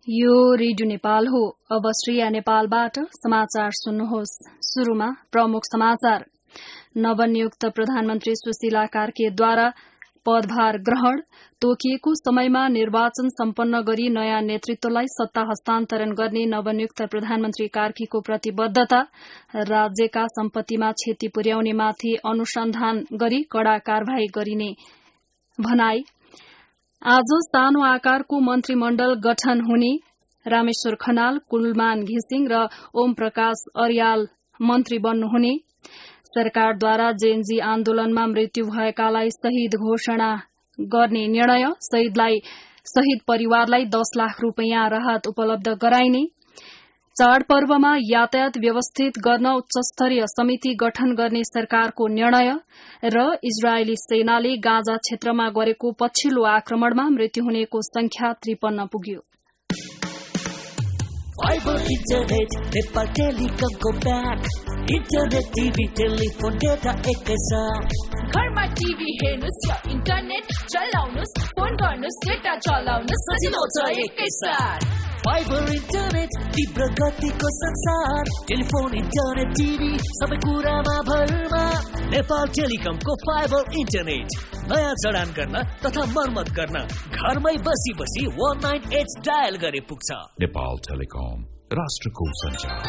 यो रेडियो नेपाल हो। अब श्रेया नेपालबाट समाचार सुन्नुहोस्। शुरूमा प्रमुख समाचार। नवनियुक्त प्रधानमन्त्री सुशीला कार्कीद्वारा पदभार ग्रहण, तोकिएको समयमा निर्वाचन सम्पन्न गरी नयाँ नेतृत्वलाई सत्ता हस्तान्तरण गर्ने नवनियुक्त प्रधानमन्त्री कार्कीको प्रतिबद्धता, राज्यका सम्पत्तिमा क्षति पुर्याउनेमाथि अनुसन्धान गरी कड़ा कार्यवाही गरिने भनाई, आज सानो आकारको मन्त्रीमण्डल गठन हुने, रामेश्वर खनाल, कुलमान घिसिङ र ओम प्रकाश अर्याल मन्त्री बन्नुहुने, सरकारद्वारा जेएनजी आन्दोलनमा मृत्यु भएकालाई शहीद घोषणा गर्ने निर्णय, शहीद परिवारलाई 10 लाख रूपियाँ राहत उपलब्ध गराइने, चाडपर्वमा यातायात व्यवस्थित गर्न उच्चस्तरीय समिति गठन गर्ने सरकारको निर्णय र इजरायली सेनाले गाजा क्षेत्रमा गरेको पछिल्लो आक्रमणमा मृत्यु हुनेको संख्या 53 पुग्यो। फाइबर इन्टरनेट नेपाल टेलिकमको ब्याक, इन्टरनेट टिभी टेलिफोन डेटा एकैसाथ। घरमा टिभी हेर्नुस् या इन्टरनेट चलाउनुस्, फोन गर्नुस्, डेटा चलाउनुस्, सजिलो छ एकैसाथ। फाइबर इन्टरनेट तीव्र गतिको संसार, टेलिफोन इन्टरनेट टिभी सबै कुरामा भरमा। नेपाल टेलिकमको फाइबर इन्टरनेट नयाँ जडान गर्न तथा मर्मत गर्न घरमै बसी 198 डायल गरे पुग्छ। नेपाल टेलिकम, राष्ट्रको सञ्चार।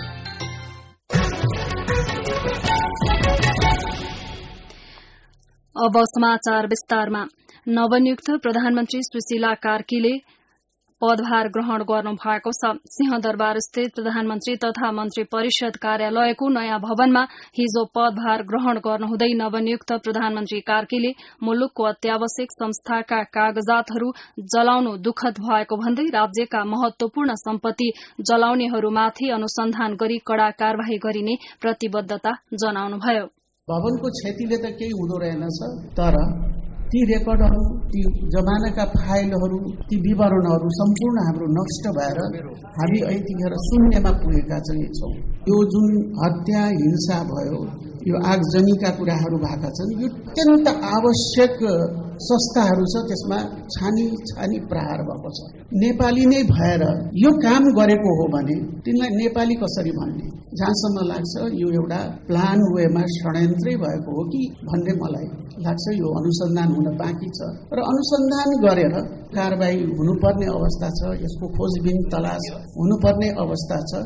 अब समाचार विस्तारमा। नवनियुक्त प्रधानमन्त्री सुशीला कार्कीले पदभार ग्रहण गर्नु भएको छ। सिंहदरबार स्थित प्रधानमन्त्री तथा मन्त्री परिषद कार्यालयको नयाँ भवनमा हिजो पदभार ग्रहण गर्नुहुँदै नवनियुक्त प्रधानमन्त्री कार्कीले मुलुकको अत्यावश्यक संस्थाका कागजातहरू जलाउनु दुखद भएको भन्दै राज्यका महत्वपूर्ण सम्पत्ति जलाउनेहरूमाथि अनुसन्धान गरी कड़ा कार्यवाही गरिने प्रतिबद्धता जनाउनुभयो। भवनको क्षतिले त केही हुँदो रहेनछ, तर ती रेकर्डहरू, ती जमानाका फाइलहरू, ती विवरणहरू सम्पूर्ण हाम्रो नष्ट भएर हामी यतिखेर शून्यमा पुगेका चाहिँ छौँ। यो जुन हत्या हिंसा भयो, यो आगजनीका कुराहरू भएका छन्, यो अत्यन्त आवश्यक संस्थाहरू छ, त्यसमा छानी प्रहार भएको छ। नेपाली नै भएर यो काम गरेको हो भने तिनलाई नेपाली कसरी भन्ने? जहाँसम्म लाग्छ यो एउटा प्लान वेमा षड्यन्त्रै भएको हो कि भन्ने मलाई लाग्छ। यो अनुसन्धान हुन बाँकी छ र अनुसन्धान गरेर कारबाही हुनुपर्ने अवस्था छ, यसको खोजबिन तलास हुनुपर्ने अवस्था छ।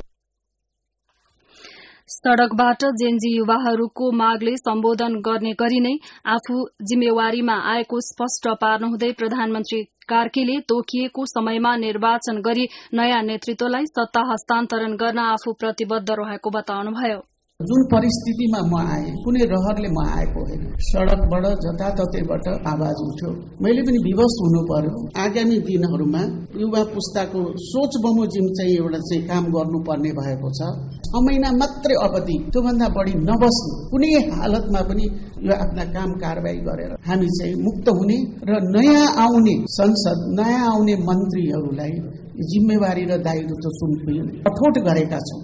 सड़कबाट जेएनजी युवाहरूको मागले सम्बोधन गर्ने गरी नै आफू जिम्मेवारीमा आएको स्पष्ट पार्नुहुँदै प्रधानमन्त्री कार्कीले तोकिएको समयमा निर्वाचन गरी नयाँ नेतृत्वलाई सत्ता हस्तान्तरण गर्न आफू प्रतिबद्ध रहेको बताउनुभयो। जुन परिस्थितिमा म आएँ, कुनै रहरले म आएको होइन। सड़कबाट जताततैबाट आवाज उठ्यो, मैले पनि विवश हुनु पर्यो। आगामी दिनहरूमा युवा पुस्ताको सोच बमोजिम चाहिँ एउटा चाहिँ काम गर्नुपर्ने भएको छ। 6 महिना मात्रै अवधि, त्योभन्दा बढी नबस्नु, कुनै हालतमा पनि यो आफ्ना काम कारबाही गरेर हामी चाहिँ मुक्त हुने र नयाँ आउने संसद, नयाँ आउने मन्त्रीहरूलाई जिम्मेवारी र दायित्व सुम्पिने कठोर गरेका छौं।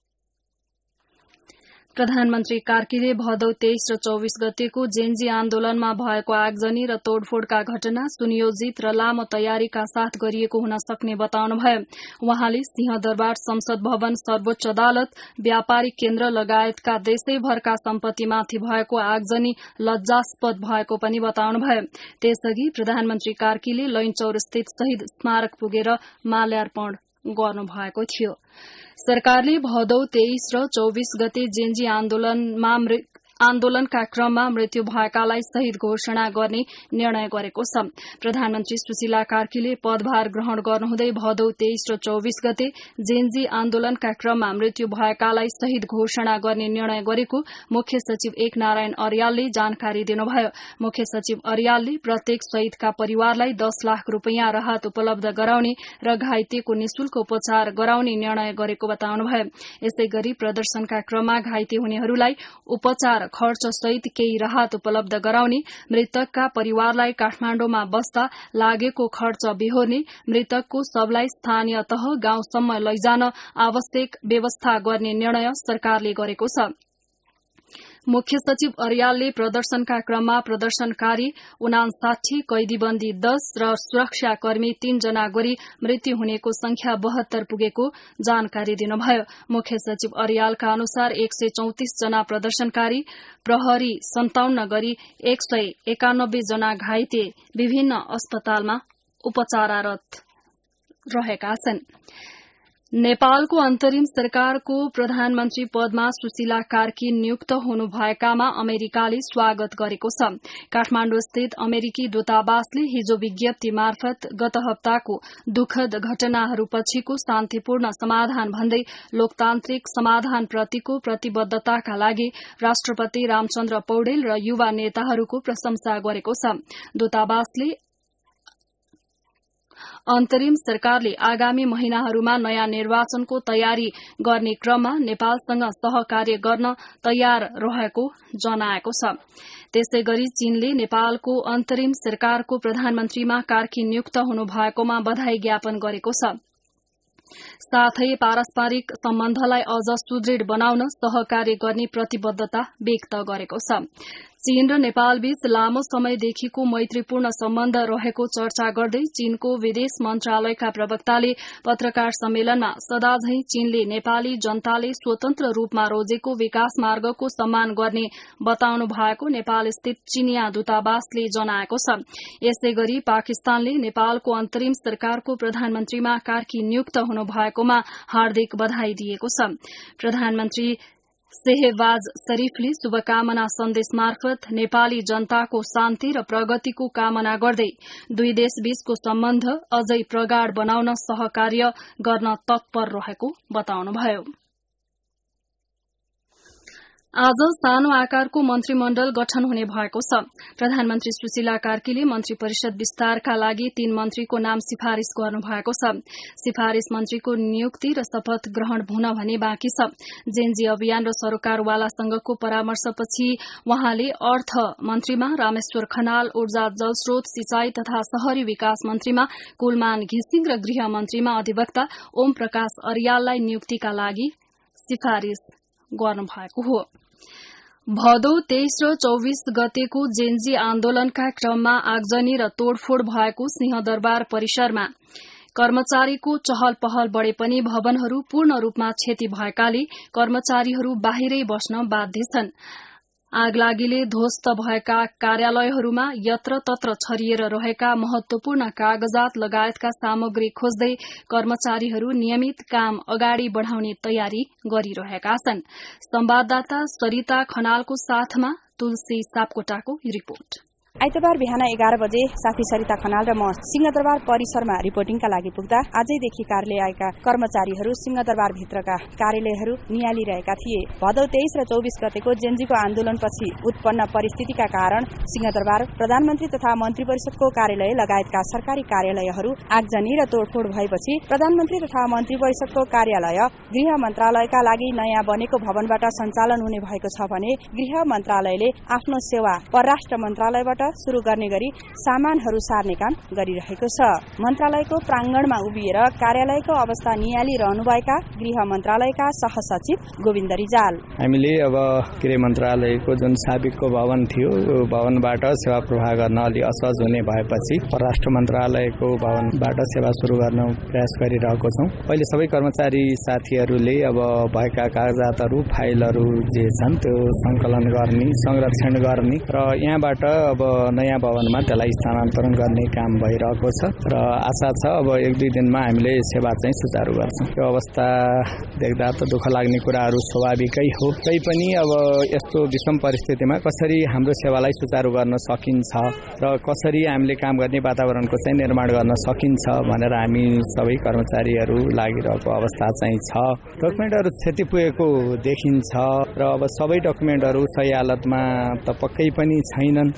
प्रधानमन्त्री कार्कीले भदौ 23 र 24 गतेको जेएनजी आन्दोलनमा भएको आगजनी र तोडफोडका घटना सुनियोजित र लामो तयारीका साथ गरिएको हुन सक्ने बताउनुभयो। उहाँले सिंहदरबार संसद भवन, सर्वोच्च अदालत, व्यापारिक केन्द्र लगायतका देशैभरका सम्पत्तिमाथि भएको आगजनी लज्जास्पद भएको पनि बताउनुभयो। त्यसअघि प्रधानमन्त्री कार्कीले लैनचौर स्थित शहीद स्मारक पुगेर माल्यार्पण गर्नुभएको थियो। सरकारले भदौ 23 र 24 गते जेएनजी आन्दोलनका क्रममा मृत्यु भएकालाई शहीद घोषणा गर्ने निर्णय गरेको छ। प्रधानमन्त्री सुशीला कार्कीले पदभार ग्रहण गर्नुहुँदै भदौ 23 र 24 गते जेएनजी आन्दोलनका क्रममा मृत्यु भएकालाई शहीद घोषणा गर्ने निर्णय गरेको मुख्य सचिव एक नारायण अर्यालले जानकारी दिनुभयो। मुख्य सचिव अर्यालले प्रत्येक शहीदका परिवारलाई 10 लाख रूपियाँ राहत उपलब्ध गराउने र घाइतेको निशुल्क उपचार गराउने निर्णय गरेको बताउनुभयो। यसैगरी प्रदर्शनका क्रममा घाइते हुनेहरूलाई उपचार खर्च सहित केही राहत उपलब्ध गराउने, मृतकका परिवारलाई काठमाण्डुमा बस्दा लागेको खर्च बिहोर्ने, मृतकको शवलाई स्थानीय तह गाउँसम्म लैजान आवश्यक व्यवस्था गर्ने निर्णय सरकारले गरेको छ। मुख्य सचिव अर्यालले प्रदर्शनका क्रममा प्रदर्शनकारी 59, कैदीबन्दी 10 र सुरक्षाकर्मी 3 जना गरी मृत्यु हुनेको संख्या 72 पुगेको जानकारी दिनुभयो। मुख्य सचिव अर्यालका अनुसार 134 जना प्रदर्शनकारी, प्रहरी 57 गरी 191 जना घाइते विभिन्न अस्पतालमा उपचाररत रहेका छन्। नेपालको अन्तरिम सरकारको प्रधानमन्त्री पदमा सुशीला कार्की नियुक्त हुनुभएकामा अमेरिकाले स्वागत गरेको छ। काठमाण्डु स्थित अमेरिकी दूतावासले हिजो विज्ञप्ति मार्फत गत हप्ताको दुखद घटनाहरूपछिको शान्तिपूर्ण समाधान भन्दै लोकतान्त्रिक समाधानप्रतिको प्रतिबद्धताका लागि राष्ट्रपति रामचन्द्र पौडेल र युवा नेताहरूको प्रशंसा गरेको छ। दूतावासले अन्तरिम सरकारले आगामी महिनाहरूमा नयाँ निर्वाचनको तयारी गर्ने क्रममा नेपालसँग सहकार्य गर्न तयार रहेको जनाएको छ। त्यसैगरी चीनले नेपालको अन्तरिम सरकारको प्रधानमन्त्रीमा कार्की नियुक्त हुनुभएकोमा बधाई ज्ञापन गरेको छ। साथै पारस्परिक सम्बन्धलाई अझ सुदृढ़ बनाउन सहकार्य गर्ने प्रतिबद्धता व्यक्त गरेको छ। चीन र नेपालबीच लामो समयदेखिको मैत्रीपूर्ण सम्बन्ध रहेको चर्चा गर्दै चीनको विदेश मन्त्रालयका प्रवक्ताले पत्रकार सम्मेलनमा सदाझै चीनले नेपाली जनताले स्वतन्त्र रूपमा रोजेको विकास मार्गको सम्मान गर्ने बताउनु भएको नेपालस्थित चीनिया दूतावासले जनाएको छ। यसैगरी पाकिस्तानले नेपालको अन्तरिम सरकारको प्रधानमन्त्रीमा कार्की नियुक्त हुनुभएकोमा हार्दिक बधाई दिएको छ। प्रधानमन्त्री शेहबाज शरीफले शुभकामना सन्देश मार्फत नेपाली जनताको शान्ति र प्रगतिको कामना गर्दै दुई देशबीचको सम्बन्ध अझै प्रगाढ़ बनाउन सहकार्य गर्न तत्पर रहेको बताउनुभयो। आज सानो आकारको मन्त्रीमण्डल गठन हुने भएको छ। प्रधानमन्त्री सुशीला कार्कीले मन्त्री परिषद विस्तारका लागि 3 मन्त्रीको नाम सिफारिश गर्नुभएको छ। सिफारिश मन्त्रीको नियुक्ति र शपथ ग्रहण हुन भने बाँकी छ। जेनजी अभियान र सरकारवालासँगको परामर्शपछि वहाँले अर्थ मन्त्रीमा रामेश्वर खनाल, ऊर्जा जलस्रोत सिंचाई तथा शहरी विकास मन्त्रीमा कुलमान घिसिङ र गृह मन्त्रीमा अधिवक्ता ओम प्रकाश अर्याललाई नियुक्तिका लागि सिफारिश गर्नुभएको हो। भदौ 23 र 24 गतेको जेनजी आन्दोलनका क्रममा आगजनी र तोड़फोड़ भएको सिंहदरबार परिसरमा कर्मचारीको चहल पहल बढ़े पनि भवनहरू पूर्ण रूपमा क्षति भएकाले कर्मचारीहरू बाहिरै बस्न बाध्य छन्। आगलागीले ध्वस्त भएका कार्यालयहरूमा यत्रतत्र छरिएर रहेका महत्वपूर्ण कागजात लगायतका सामग्री खोज्दै कर्मचारीहरू नियमित काम अगाडि बढ़ाउने तयारी गरिरहेका छन्। संवाददाता सरिता खनालको साथमा तुलसी सापकोटाको रिपोर्ट। आइतबार बिहान 11 बजे साथी सरिता खनाल र म सिंहदरबार परिसरमा रिपोर्टिङका लागि पुग्दा आजैदेखि कार्यालय आएका कर्मचारीहरू सिंहदरबार भित्रका कार्यालयहरू नियालिरहेका थिए। भदौ 23 र 24 गतेको जेनजीको आन्दोलनपछि उत्पन्न परिस्थितिका कारण सिंहदरबार प्रधानमन्त्री तथा मन्त्री परिषदको कार्यालय लगायतका सरकारी कार्यालयहरू आगजनी र तोड़फोड़ भएपछि प्रधानमन्त्री तथा मन्त्री परिषदको कार्यालय गृह मन्त्रालयका लागि नयाँ बनेको भवनबाट सञ्चालन हुने भएको छ भने गृह मन्त्रालयले आफ्नो सेवा परराष्ट्र मन्त्रालयबाट शुरू गर्ने गरी सामानहरू सार्ने काम गरिरहेको छ। मन्त्रालयको प्राङ्गणमा उभिएर कार्यालयको अवस्था नियाली रहनुभएका गृह मन्त्रालयका सहसचिव गोविन्द रिजाल, हामीले अब गृह मन्त्रालयको जुन साबिकको भवन थियो यो भवनबाट सेवा प्रवाह गर्न अलि असहज हुने भएपछि परराष्ट्र मन्त्रालयको भवनबाट सेवा शुरू गर्न प्रयास गरिरहेको छौं। अहिले सबै कर्मचारी साथीहरूले अब भएका कागजातहरू फाइलहरू जे छन् त्यो संकलन गर्ने संरक्षण गर्ने र यहाँबाट अब नयाँ भवनमा त्यसलाई स्थानान्तरण गर्ने काम भइरहेको छ र आशा छ अब 1-2 दिनमा हामीले सेवा चाहिँ सुचारू गर्छौं। यो अवस्था देख्दा त दुःख लाग्ने कुराहरू स्वाभाविकै हो। तैपनि अब यस्तो विषम परिस्थितिमा कसरी हाम्रो सेवालाई सुचारू गर्न सकिन्छ र कसरी हामीले काम गर्ने वातावरणको चाहिँ निर्माण गर्न सकिन्छ भनेर हामी सबै कर्मचारीहरू लागिरहेको अवस्था चाहिँ छ। डकुमेन्टहरू क्षति पुगेको देखिन्छ र अब सबै डकुमेन्टहरू सही हालतमा त पक्कै पनि छैनन्, तर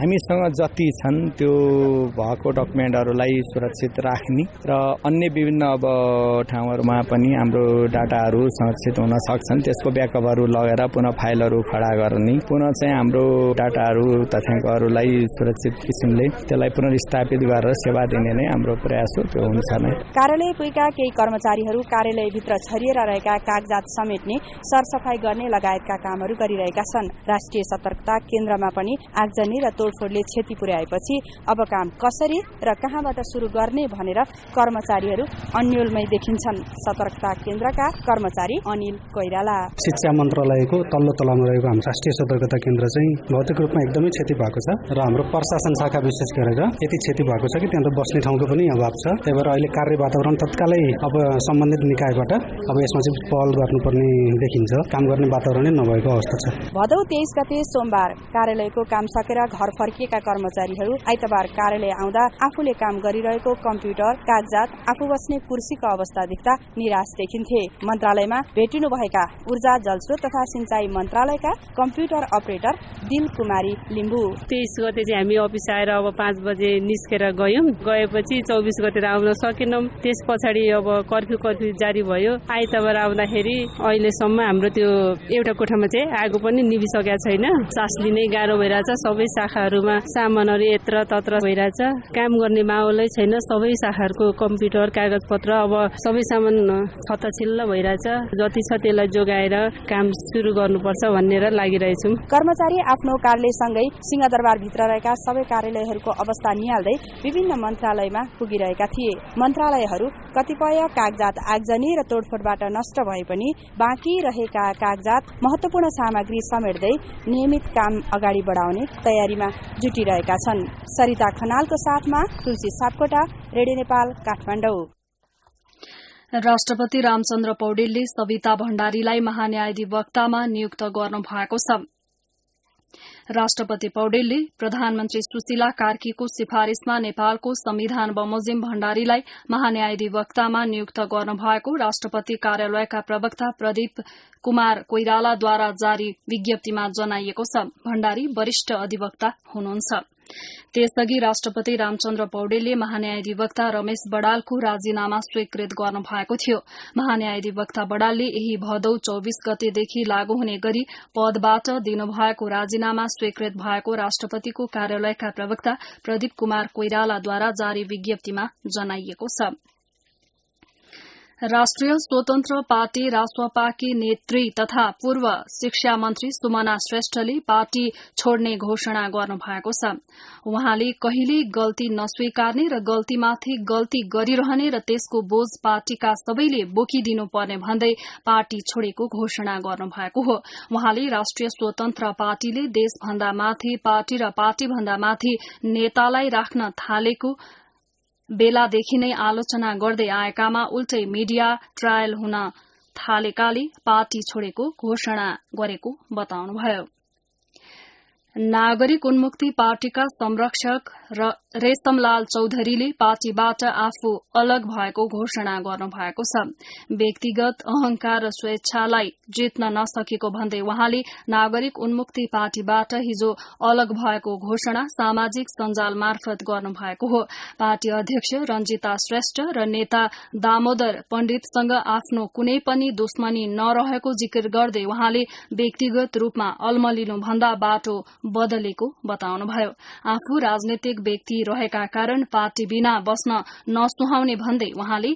हामीसँग जति छन् त्यो भएको डकुमेन्टहरूलाई सुरक्षित राख्ने र अन्य विभिन्न अब ठाउँहरूमा पनि हाम्रो डाटाहरू संरक्षित हुन सक्छन्। त्यसको ब्याकअपहरू लगेर पुनः फाइलहरू खडा गर्ने, पुनः चाहिँ हाम्रो डाटाहरू तथ्याङ्कहरूलाई सुरक्षित किसिमले त्यसलाई पुनर्स्थापित गरेर सेवा दिने नै हाम्रो प्रयास हो। त्यो हुन्छ नै। कार्यालय पुगेका केही कर्मचारीहरू कार्यालयभित्र छरिएर रहेका कागजात समेट्ने, सरसफाई गर्ने लगायतका कामहरू गरिरहेका छन्। राष्ट्रिय सतर्कता केन्द्रमा पनि आगजनी र तोडफोडले क्षति पुर्याएपछि अब काम कसरी र कहाँबाट शुरू गर्ने भनेर कर्मचारीहरू अन्योलमै देखिन्छन्। सतर्कता केन्द्रका कर्मचारी अनिल कोइराला। शिक्षा मन्त्रालयको तल्लो तलामा रहेको हाम्रो राष्ट्रिय सतर्कता केन्द्र चाहिँ भौतिक रूपमा एकदमै क्षति भएको छ र हाम्रो प्रशासन शाखा विशेष गरेर यति क्षति भएको छ कि त्यहाँ त बस्ने ठाउँको पनि अभाव छ। त्यही भएर अहिले कार्य वातावरण तत्कालै अब सम्बन्धित निकायबाट अब यसमा चाहिँ पहल गर्नुपर्ने देखिन्छ। काम गर्ने वातावरणै नभएको अवस्था छ। भदौ 23 गते सोमबार कार्यालयको काम सकेर घर फर्किएका कर्मचारीहरू आइतबार कार्यालय आउँदा आफूले काम गरिरहेको कम्प्युटर, कागजात, आफू बस्ने कुर्सीको अवस्था देख्दा निराश देखिन्थे। मन्त्रालयमा भेटिनुभएका ऊर्जा, जलस्रोत तथा सिंचाई मन्त्रालयका कम्प्युटर अपरेटर दिल कुमारी लिम्बू। 23 गते चाहिँ हामी अफिस आएर अब 5 बजे निस्केर गएपछि 24 गते आउन सकेनौं। त्यस पछाडि अब कर्फ्यू जारी भयो। आइतबार आउँदाखेरि अहिलेसम्म हाम्रो त्यो एउटा कोठामा चाहिँ आगो पनि निभिसकेका छैन। सास लिनै गाह्रो भइरहेछ। सबै शाखाहरूमा सामानहरू यत्र तत्र भइरहेछ। काम गर्ने माहौलै छैन। सबै शाखाहरूको कम्प्युटर, कागजपत्र अब सबै सामान छत्तछिल्ल भइरहेछ। जति छ त्यसलाई जोगाएर काम सुरु गर्नुपर्छ भनेर लागिरहेछौँ। कर्मचारी आफ्नो कार्यालयसँगै सिंहदरबारभित्र रहेका सबै कार्यालयहरूको अवस्था निहाल्दै विभिन्न मन्त्रालयमा पुगिरहेका थिए। मन्त्रालयहरू कतिपय कागजात आगजनी र तोडफोडबाट नष्ट भए पनि बाँकी रहेका कागजात, महत्वपूर्ण सामग्री समेट्दै नियमित काम अगाडि बढाउने तयारीमा जुटिरहेका छन्। सरिता खनालको साथमा तुलसी सापकोटा, रेडियो नेपाल, काठमाडौँ। राष्ट्रपति रामचन्द्र पौडेलले सविता भण्डारीलाई महान्यायाधिवक्तामा नियुक्त गर्नु भएको छ। राष्ट्रपति पौडेलले प्रधानमन्त्री सुशीला कार्कीको सिफारिशमा नेपालको संविधान बमोजिम भण्डारीलाई महान्यायाधिवक्तामा नियुक्त गर्नुभएको राष्ट्रपति कार्यालयका प्रवक्ता प्रदीप कुमार कोइरालाद्वारा जारी विज्ञप्तिमा जनाइएको छ। भण्डारी वरिष्ठ अधिवक्ता हुनुहुन्छ। त्यसअघि राष्ट्रपति रामचन्द्र पौडेलले महान्यायाधिवक्ता रमेश बडालको राजीनामा स्वीकृत गर्नुभएको थियो। महान्यायाधिवक्ता बडालले यही भदौ 24 गतेदेखि लागू हुने गरी पदबाट दिनुभएको राजीनामा स्वीकृत भएको राष्ट्रपतिको कार्यालयका प्रवक्ता प्रदीप कुमार कोइरालाद्वारा जारी विज्ञप्तिमा जनाइएको छ। राष्ट्रिय स्वतन्त्र पार्टी रासपाकी नेत्री तथा पूर्व शिक्षा मन्त्री सुमना श्रेष्ठले पार्टी छोड्ने घोषणा गर्नुभएको छ। उहाँले कहिले गल्ती नस्वीकार्ने र गल्तीमाथि गल्ती गरिरहने र त्यसको बोझ पार्टीका सबैले बोकिदिनुपर्ने भन्दै पार्टी छोडेको घोषणा गर्नुभएको हो। उहाँले राष्ट्रिय स्वतन्त्र पार्टीले देशभन्दा माथि पार्टी र पार्टीभन्दा माथि नेतालाई राख्न थालेको बेलादेखि नै आलोचना गर्दै आएकामा उल्टै मिडिया ट्रायल हुन थालेकाले पार्टी छोडेको घोषणा गरेको बताउनुभयो। नागरिक उन्मुक्ति पार्टीका संरक्षक रेशमलाल चौधरीले पार्टीबाट आफू अलग भएको घोषणा गर्नुभएको छ। व्यक्तिगत अहंकार र स्वेच्छालाई जित्न नसकेको भन्दै उहाँले नागरिक उन्मुक्ति पार्टीबाट हिजो अलग भएको घोषणा सामाजिक सञ्जाल मार्फत गर्नुभएको हो। पार्टी अध्यक्ष रञ्जिता श्रेष्ठ र नेता दामोदर पण्डितसँग आफ्नो कुनै पनि दुश्मनी नरहेको जिकिर गर्दै उहाँले व्यक्तिगत रूपमा अल्मलिनु भन्दा बाटो बदलेको बताउनुभयो। आफू राजनीतिक व्यक्ति रहेका कारण पार्टी बिना बस्न नसुहाउने भन्दै उहाँले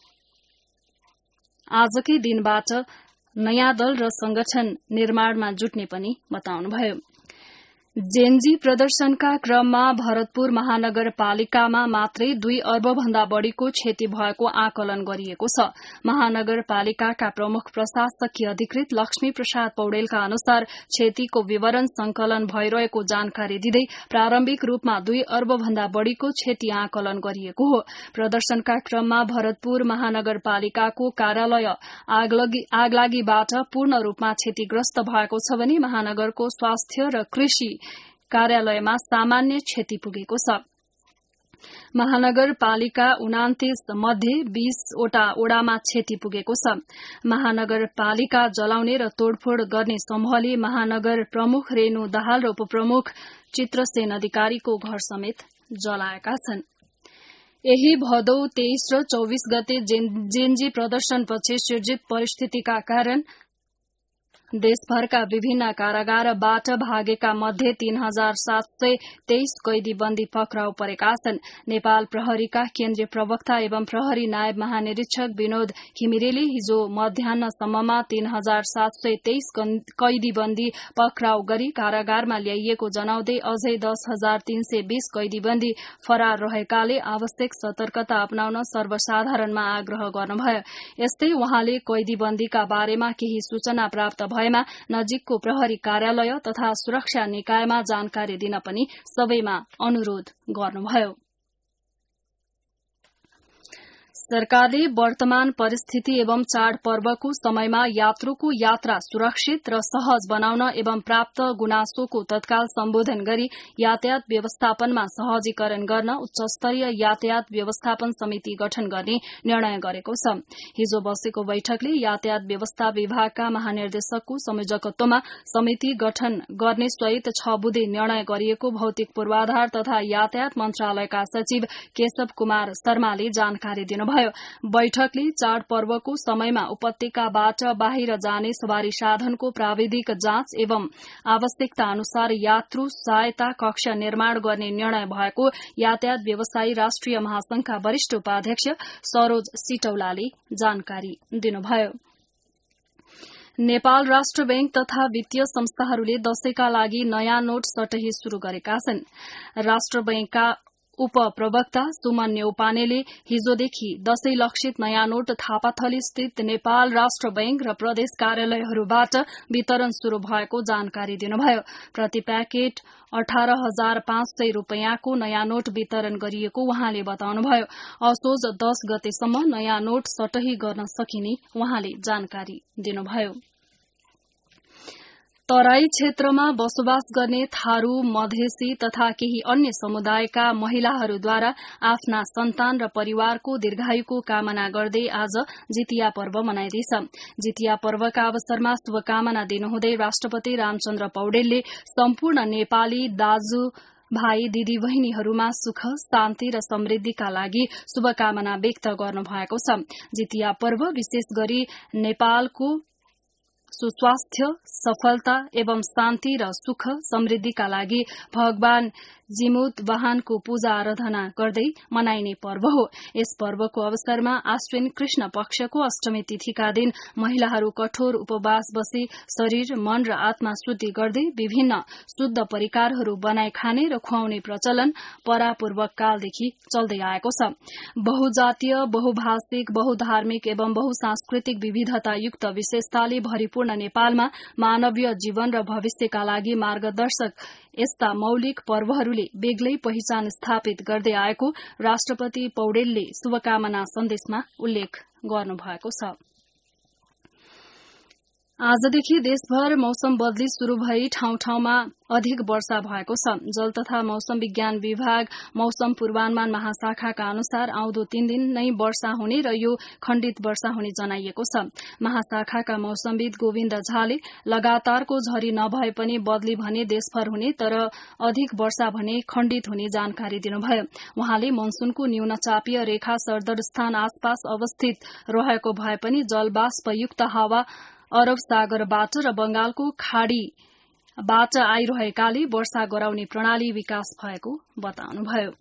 आजकै दिनबाट नयाँ दल र संगठन निर्माणमा जुट्ने पनि बताउनुभयो। जेनजी प्रदर्शनका क्रममा भरतपुर महानगरपालिकामा मात्रै 2 अर्ब भन्दा बढ़ीको क्षति भएको आकलन गरिएको छ। महानगरपालिकाका प्रमुख प्रशासकीय अधिकृत लक्ष्मी प्रसाद पौडेलका अनुसार क्षतिको विवरण संकलन भइरहेको जानकारी दिँदै प्रारम्भिक रूपमा 2 अर्ब भन्दा बढ़ीको क्षति आकलन गरिएको हो। प्रदर्शनका क्रममा भरतपुर महानगरपालिकाको कार्यालय आगलागीबाट पूर्ण रूपमा क्षतिग्रस्त भएको छ भने महानगरको स्वास्थ्य र कृषि कार्यालयमा सामान्य क्षति पुगेको छ। महानगरपालिका 29 मध्ये 20 वटा ओडामा क्षति पुगेको छ। महानगरपालिका जलाउने र तोडफोड गर्ने समूहले महानगर प्रमुख रेणु दाहाल र उपप्रमुख चित्रसेन अधिकारीको घर समेत जलाएका छन्। यही भदौ 23 र 24 गते जेनजी प्रदर्शनपछि सिर्जित परिस्थितिका कारण देशभरका विभिन्न कारागारबाट भागेका मध्ये 3723 कैदी बन्दी पक्राउ परेका छन्। नेपाल प्रहरीका केन्द्रीय प्रवक्ता एवं प्रहरी नायब महानिरीक्षक विनोद घिमिरेले हिजो मध्याह्नसम्ममा 3723 कैदी बन्दी पक्राउ गरी कारागारमा ल्याइएको जनाउँदै अझै 10,320 कैदी बन्दी फरार रहेकाले आवश्यक सतर्कता अपनाउन सर्वसाधारणमा आग्रह गर्नुभयो। यस्तै उहाँले कैदी बन्दीका बारेमा केही सूचना प्राप्त भएमा नजिकको प्रहरी कार्यालय तथा सुरक्षा निकायमा जानकारी दिन पनि सबैमा अनुरोध गर्नुभयो। सरकारले वर्तमान परिस्थिति एवं चाडपर्वको समयमा यात्रुको यात्रा सुरक्षित र सहज बनाउन एवं प्राप्त गुनासोको तत्काल सम्बोधन गरी यातायात व्यवस्थापनमा सहजीकरण गर्न उच्चस्तरीय यातायात व्यवस्थापन समिति गठन गर्ने निर्णय गरेको छ। हिजो बसेको बैठकले यातायात व्यवस्था विभागका महानिर्देशकको संयोजकत्वमा समिति गठन गर्ने सहित 6 बुँदे निर्णय गरिएको भौतिक पूर्वाधार तथा यातायात मन्त्रालयका सचिव केशव कुमार शर्माले जानकारी दिनुभयो। बैठकले चाडपर्वको समयमा उपत्यकाबाट बाहिर जाने सवारी साधनको प्राविधिक जाँच एवं आवश्यकता अनुसार यात्रु सहायता कक्ष निर्माण गर्ने निर्णय भएको यातायात व्यवसायी राष्ट्रिय महासंघका वरिष्ठ उपाध्यक्ष सरोज सिटौलाले जानकारी दिनुभयो। नेपाल राष्ट्र बैंक तथा वित्तीय संस्थाहरूले दशैंका लागि नयाँ नोट सटही शुरू गरेका छन्। राष्ट्र बैंकका उपप्रवक्ता सुमन न्यौपानेले हिजोदेखि दशैं लक्षित नयाँ नोट थापाथली स्थित नेपाल राष्ट्र बैंक र प्रदेश कार्यालयहरूबाट वितरण शुरू भएको जानकारी दिनुभयो। प्रति प्याकेट 18,500 रूपियाँको नयाँ नोट वितरण गरिएको उहाँले बताउनुभयो। असोज 10 गतेसम्म नयाँ नोट सटही गर्न सकिने उहाँले जानकारी दिनुभयो। तराई क्षेत्रमा बसोबास गर्ने थारू, मधेसी तथा केही अन्य समुदायका महिलाहरूद्वारा आफ्ना सन्तान र परिवारको दीर्घायुको कामना गर्दै आज जितिया पर्व मनाइँदैछ। जितिया पर्वका अवसरमा शुभकामना दिनुहुँदै राष्ट्रपति रामचन्द्र पौडेलले सम्पूर्ण नेपाली दाजु भाइ दिदी बहिनीहरूमा सुख, शान्ति र समृद्धिका लागि शुभकामना व्यक्त गर्नुभएको छ। जितिया पर्व विशेष गरी नेपालको सुस्वास्थ्य, सफलता एवं शान्ति र सुख समृद्धिका लागि भगवान जिमुत वाहनको पूजा आराधना गर्दै मनाइने पर्व हो। यस पर्वको अवसरमा आश्विन कृष्ण पक्षको अष्टमी तिथिका दिन महिलाहरू कठोर उपवास बसी शरीर, मन र आत्मा शुद्धि गर्दै विभिन्न शुद्ध परिकारहरू बनाई खाने र खुवाउने प्रचलन परापूर्व कालदेखि चल्दै आएको छ। बहुजातीय, बहुभाषिक, बहुधार्मिक एवं बहुसांस्कृतिक विविधतायुक्त विशेषताले भरिपूर्ण नेपालमा मानवीय जीवन र भविष्यका लागि मार्गदर्शक यस्ता मौलिक पर्वहरूले बेग्लै पहिचान स्थापित गर्दै आएको राष्ट्रपति पौडेलले शुभकामना सन्देशमा उल्लेख गर्नुभएको छ। आजदेखि देशभर मौसम बदली शुरू भई ठाउँ ठाउँमा अधिक वर्षा भएको छ। जल तथा मौसम विज्ञान विभाग मौसम पूर्वानुमान महाशाखाका अनुसार आउँदो 3 दिन नै वर्षा हुने र यो खण्डित वर्षा हुने जनाइएको छ। महाशाखाका मौसमविद गोविन्द झाले लगातारको झरी नभए पनि बदली भने देशभर हुने तर अधिक वर्षा भने खण्डित हुने जानकारी दिनुभयो। उहाँले मनसूनको न्यून चापीय रेखा सरदर स्थान आसपास अवस्थित रहेको भए पनि जलवाष्पयुक्त हावा अरब सागरबाट र बंगालको खाड़ीबाट आइरहेकाले वर्षा गराउने प्रणाली विकास भएको बताउनुभयो।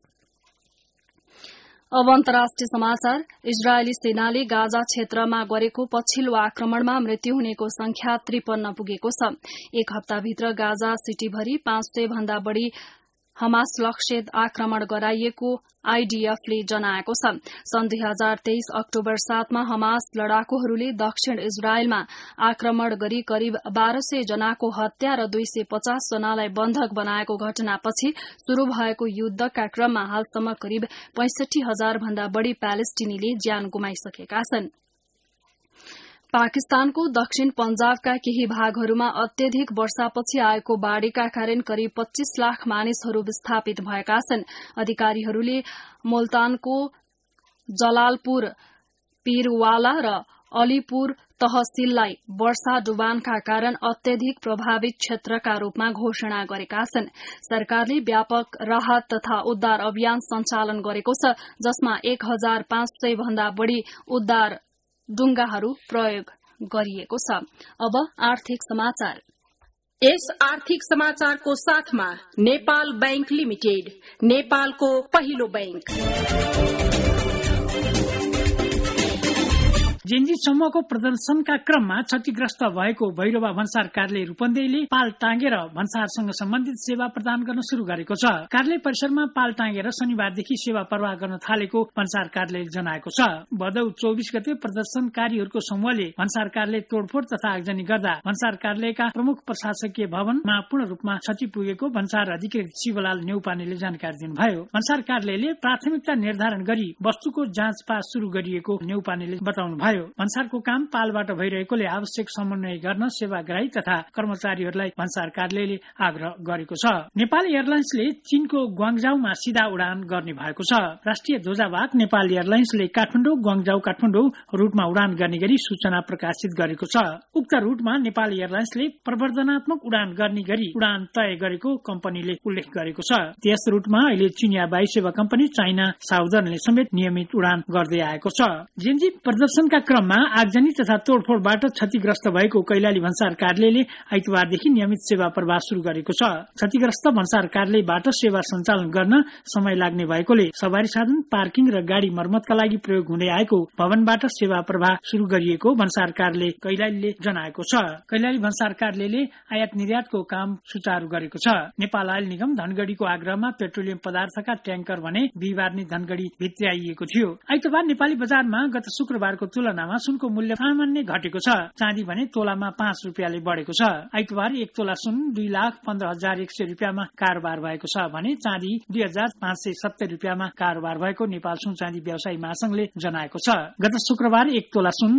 अब अन्तर्राष्ट्रिय समाचार। इजरायली सेनाले गाजा क्षेत्रमा गरेको पछिल्लो आक्रमणमा मृत्यु हुनेको संख्या 53 पुगेको छ। एक हप्ताभित्र गाजा सिटीभरि 500 भन्दा बढ़ी हमास लक्षित आक्रमण गराइएको आईडीएफले जनाएको छ। सन् 2023 अक्टोबर 7 मा हमास लडाकुहरूले दक्षिण इजरायलमा आक्रमण गरी करिब 1200 जनाको हत्या र 250 जनालाई बन्धक बनाएको घटनापछि शुरू भएको युद्धका क्रममा हालसम्म करिब 65,000 भन्दा बढ़ी प्यालेस्टिनीले ज्यान गुमाइसकेका छन्। पाकिस्तानको दक्षिण पंजाबका केही भागहरूमा अत्यधिक वर्षापछि आएको बाढ़ीका कारण करिब 25 लाख मानिसहरू विस्थापित भएका छन्। अधिकारीहरूले मुल्तानको जलालपुर, पीरवाला र अलीपुर तहसीललाई वर्षा डुबानका कारण अत्यधिक प्रभावित क्षेत्रका रूपमा घोषणा गरेका छन्। सरकारले व्यापक राहत तथा उद्धार अभियान सञ्चालन गरेको छ, जसमा 1500 भन्दा बढ़ी उद्धार डुंगाहरू प्रयोग गरिएको छ। अब आर्थिक समाचार। यस आर्थिक समाचारको साथमा नेपाल बैंक लिमिटेड, नेपालको पहिलो बैंक। जेन्जी समूहको प्रदर्शनका क्रममा क्षतिग्रस्त भएको भैरवा भन्सार कार्यालय रूपन्देहीले पाल टाँगेर भन्सारसँग सम्बन्धित सेवा प्रदान गर्न शुरू गरेको छ। कार्यालय परिसरमा पाल टाँगेर शनिबारदेखि सेवा प्रवाह गर्न थालेको भन्सार कार्यालयले जनाएको छ। भदौ 24 गते प्रदर्शनकारीहरूको समूहले भन्सार कार्यालय तोडफोड तथा आगजनी गर्दा भन्सार कार्यालयका प्रमुख प्रशासकीय भवनमा पूर्ण रूपमा क्षति पुगेको भन्सार अधिकृत शिवलाल नेउपानेले जानकारी दिनुभयो। भन्सार कार्यालयले प्राथमिकता निर्धारण गरी वस्तुको जाँचपास शुरू गरिएको नेउपानेले बताउनुभयो। भन्सारको काम पालबाट भइरहेकोले आवश्यक समन्वय गर्न सेवाग्राही तथा कर्मचारीहरूलाई भन्सार कार्यालयले आग्रह गरेको छ। नेपाल एयरलाइन्सले चीनको ग्वाङजाउमा सीधा उडान गर्ने भएको छ। राष्ट्रिय ध्वजावाहक नेपाल एयरलाइन्सले काठमाडौँ ग्वाङजाउ काठमाडौँ रूटमा उडान गर्ने गरी सूचना प्रकाशित गरेको छ। उक्त रूटमा नेपाल एयरलाइन्सले प्रवर्धनात्मक उडान गर्ने गरी उडान तय गरेको कम्पनीले उल्लेख गरेको छ। त्यस रूटमा अहिले चीनिया वायु सेवा कम्पनी चाइना साउदर्नले समेत नियमित उडान गर्दै आएको छ। जेन्जी प्रदर्शनका क्रममा आगजनी तथा तोडफोडबाट क्षतिग्रस्त भएको कैलाली भन्सार कार्यालयले आइतबारदेखि नियमित सेवा प्रवाह शुरू गरेको छ। क्षतिग्रस्त भन्सार कार्यालयबाट सेवा सञ्चालन गर्न समय लाग्ने भएकोले सवारी साधन, पार्किङ र गाडी मर्मतका लागि प्रयोग हुँदै आएको भवनबाट सेवा प्रवाह शुरू गरिएको भन्सार कार्यालय कैलालीले जनाएको छ। कैलाली भन्सार कार्यालयले आयात निर्यातको काम सुचारू गरेको छ। नेपाल आयल निगम धनगढ़ीको आग्रहमा पेट्रोलियम पदार्थका ट्याङ्कर भने बिहिबार नै धनगढ़ी भित्र्याइएको थियो। आइतबार नेपाली बजारमा गत शुक्रबारको तुलनामा सुनको मूल्य सामान्य घटेको छ। चाँदी भने तोलामा 5 रुपियाँले बढेको छ। आइतबार 1 तोला सुन 2,15,100 रुपियाँमा कारोबार भएको छ भने चाँदी 2,570 रुपियाँमा कारोबार भएको नेपाल सुन चाँदी व्यवसायी महासंघले जनाएको छ। गत शुक्रबार 1 तोला सुन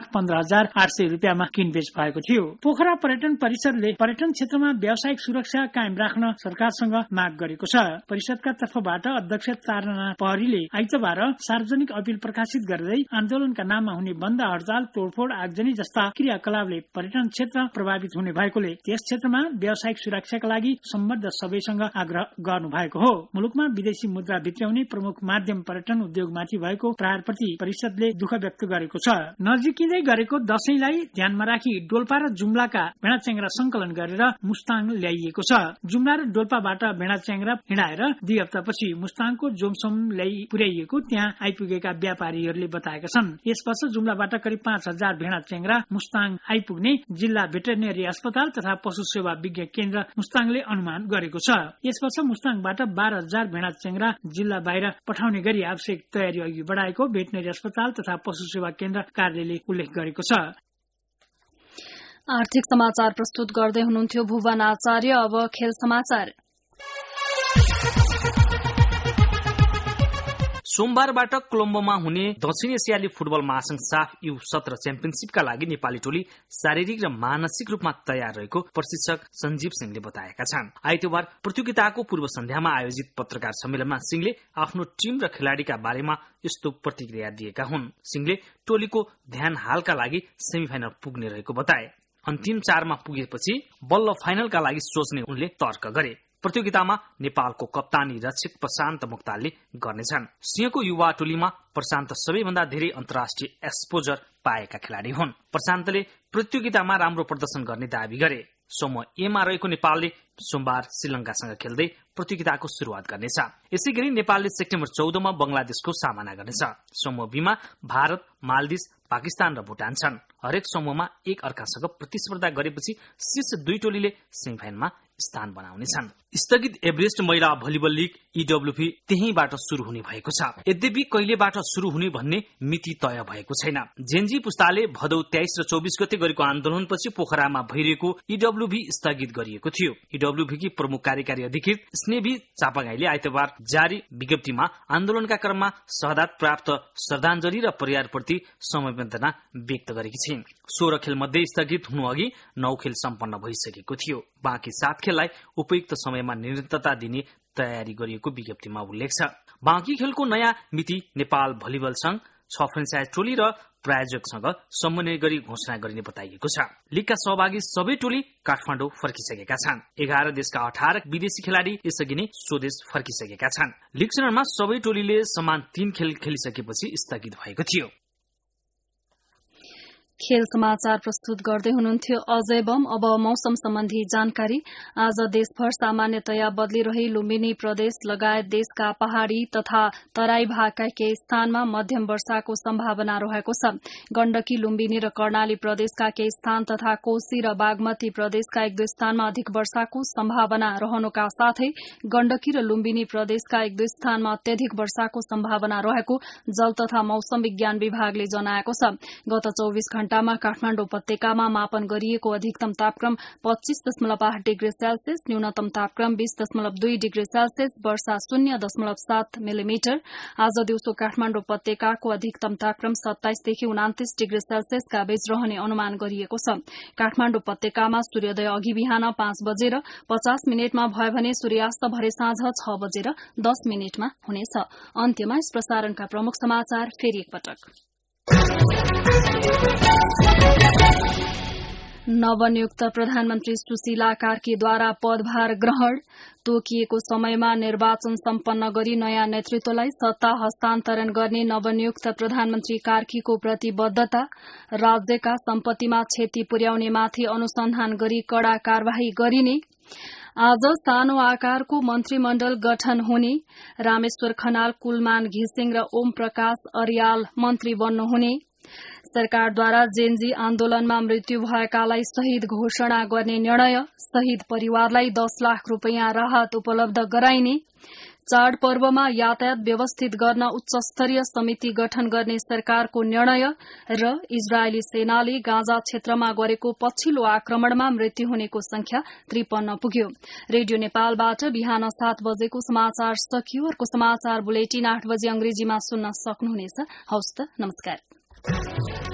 2,15,800 रुपियाँमा किनबेच भएको थियो। पोखरा पर्यटन परिषदले पर्यटन क्षेत्रमा व्यावसायिक सुरक्षा कायम राख्न सरकारसँग माग गरेको छ। परिषदका तर्फबाट अध्यक्ष ताराना पहरीले आइतबार सार्वजनिक अपील प्रकाशित गर्दै आन्दोलनका नाममा हुने बन्द, हडताल, तोडफोड, आगजनी जस्ता क्रियाकलापले पर्यटन क्षेत्र प्रभावित हुने भएकोले त्यस क्षेत्रमा व्यावसायिक सुरक्षाका लागि सम्बद्ध सबैसँग आग्रह गर्नु भएको हो। मुलुकमा विदेशी मुद्रा भित्र्याउने प्रमुख माध्यम पर्यटन उद्योगमाथि भएको प्रहारप्रति परिषदले दुःख व्यक्त गरेको छ। नजिकिँदै गरेको दशैंलाई ध्यानमा राखी डोल्पा र जुम्लाका भेडाच्याङ्ग्रा संकलन गरेर मुस्ताङ ल्याइएको छ। जुम्ला र डोल्पाबाट भेडाच्याङ्ग्रा हिँडाएर 2 हप्तापछि मुस्ताङको जोमसोम पुर्याइएको त्यहाँ आइपुगेका व्यापारीहरूले बताएका छन्। यस वर्ष जुम्लाबाट करिब 5,000 भेडाच्याङ्ग्रा मुस्ताङ आइपुग्ने जिल्ला भेटेरिनरी अस्पताल तथा पशु सेवा विज्ञ केन्द्र मुस्ताङले अनुमान गरेको छ। यस वर्ष मुस्ताङबाट 12,000 भेडाच्याङ्ग्रा जिल्ला बाहिर पठाउने गरी आवश्यक तयारी अघि बढाएको भेटेरिनरी अस्पताल तथा पशु सेवा केन्द्र कार्यालयले उल्लेख गरेको छ। आर्थिक समाचार प्रस्तुत गर्दै हुनुहुन्थ्यो भुवन आचार्य। अब खेल समाचार। सोमबारबाट कोलम्बोमा हुने दक्षिण एसियाली फुटबल महासंघ साफ U17 च्याम्पियनशिपका लागि नेपाली टोली शारीरिक र मानसिक रूपमा तयार रहेको प्रशिक्षक सञ्जीव सिंहले बताएका छन्। आइतबार प्रतियोगिताको पूर्व सन्ध्यामा आयोजित पत्रकार सम्मेलनमा सिंहले आफ्नो टिम र खेलाड़ीका बारेमा यस्तो प्रतिक्रिया दिएका हुन्। सिंहले टोलीको ध्यान हालका लागि सेमिफाइनल पुग्ने रहेको बताए। अन्तिम 4मा पुगेपछि बल्ल फाइनलका लागि सोच्ने उनले तर्क गरे। प्रतियोगितामा नेपालको कप्तानी रक्षक प्रशान्त मुक्तालले गर्नेछन्। सिंहको युवा टोलीमा प्रशान्त सबैभन्दा धेरै अन्तर्राष्ट्रिय एक्सपोजर पाएका खेलाड़ी हुन्। प्रशान्तले प्रतियोगितामा राम्रो प्रदर्शन गर्ने दावी गरे। समूह ए मा रहेको नेपालले सोमबार श्रीलंकासँग खेल्दै प्रतियोगिताको शुरूआत गर्नेछ। यसैगरी नेपालले सेप्टेम्बर 14 मा बंगलादेशको सामना गर्नेछ। समूह बी मा भारत, मालदिभ्स, पाकिस्तान र भुटान छन्। हरेक समूहमा एक अर्कासँग प्रतिस्पर्धा गरेपछि शीर्ष 2 टोलीले सेमिफाइनलमा स्थान बनाउनेछन्। स्थगित एभरेस्ट महिला भलिबल लीग EWP त्यहीबाट शुरू हुने भएको छ। यद्यपि कहिलेबाट शुरू हुने भन्ने मिति तय भएको छैन। जेनजी पुस्ताले भदौ 23 र 24 गते गरेको आन्दोलनपछि पोखरामा भइरहेको EWP स्थगित गरिएको थियो। EWP की प्रमुख कार्यकारी अधिकृत स्नेभी चापागाईले आइतबार जारी विज्ञप्तिमा आन्दोलनका क्रममा शहादत प्राप्त श्रद्धाञ्जली र परिवारप्रति संवेदना व्यक्त गरेकी छिन्। 16 खेल मध्ये स्थगित हुनु अघि 9 खेल सम्पन्न भइसकेको थियो। बाँकी 7 खेललाई उपयुक्त समयमा निरन्तरता दिने तयारी गरिएको विज्ञप्तिमा उल्लेख छ। बाँकी खेलको नयाँ मिति नेपाल भलिबल संघ 6 फ्रेन्चाइज टोली र प्रायोजकसँग समन्वय गरी घोषणा गरिने बताइएको छ। लीगका सहभागी सबै टोली काठमाडौँ फर्किसकेका छन्। 11 देशका 18 विदेशी खेलाडी यसअघि नै स्वदेश फर्किसकेका छन्। लीग चरणमा सबै टोलीले समान 3 खेल खेलिसकेपछि स्थगित भएको थियो। खेल समाचार प्रस्तुत गर्दै हुनुहुन्थ्यो अजय बम। अब मौसम सम्बन्धी जानकारी। आज देशभर सामान्यतया बदलिरही लुम्बिनी प्रदेश लगायत देशका पहाड़ी तथा तराई भागका केही स्थानमा मध्यम वर्षाको सम्भावना रहेको छ। गण्डकी, लुम्बिनी र कर्णाली प्रदेशका केही स्थान तथा कोशी र बागमती प्रदेशका 1-2 स्थानमा अधिक वर्षाको सम्भावना रहनुका साथै गण्डकी र लुम्बिनी प्रदेशका 1-2 स्थानमा अत्यधिक वर्षाको सम्भावना रहेको जल तथा मौसम विज्ञान विभागले जनाएको छ। गत 24 घण्टामा काठमाडौँ उपत्यकामा मापन गरिएको अधिकतम तापक्रम 25.8 डिग्री सेल्सियस, न्यूनतम तापक्रम 20.2 डिग्री सेल्सियस, वर्षा 0.7 मिलिमिटर। आज दिउँसो काठमाडौँ उपत्यकाको अधिकतम तापक्रम 27 देखि 29 डिग्री सेल्सियसका बीच रहने अनुमान गरिएको छ। काठमाडौँ उपत्यकामा सूर्योदय अघि बिहान 5 बजेर 50 मिनटमा भयो भने सूर्यास्त भरे साँझ 6 बजेर 10 मिनटमा हुनेछ। अन्त्यमा यस प्रसारणका प्रमुख समाचार फेरि एकपटक। नवनियुक्त प्रधानमन्त्री सुशीला कार्कीद्वारा पदभार ग्रहण। तोकिएको समयमा निर्वाचन सम्पन्न गरी नयाँ नेतृत्वलाई सत्ता हस्तान्तरण गर्ने नवनियुक्त प्रधानमन्त्री कार्कीको प्रतिबद्धता। राज्यका सम्पत्तिमा क्षति पुर्याउनेमाथि अनुसन्धान गरी कड़ा कार्यवाही गरिने। आज सानो आकारको मन्त्रीमण्डल गठन हुने। रामेश्वर खनाल, कुलमान घिसिङ र ओम प्रकाश अर्याल मन्त्री बन्नुहुने। सरकारद्वारा जेनजी आन्दोलनमा मृत्यु भएकालाई शहीद घोषणा गर्ने निर्णय। शहीद परिवारलाई 10 लाख रूपियाँ राहत उपलब्ध गराइने। चाडपर्वमा यातायात व्यवस्थित गर्न उच्चस्तरीय समिति गठन गर्ने सरकारको निर्णय। र इजरायली सेनाले गाजा क्षेत्रमा गरेको पछिल्लो आक्रमणमा मृत्यु हुनेको संख्या 53 पुग्यो। रेडियो नेपालबाट बिहान 7 बजेको समाचार सकियो। अर्को समाचार बुलेटिन 8 बजे अंग्रेजीमा सुन्न सक्नुहुनेछ। हवस् त, नमस्कार।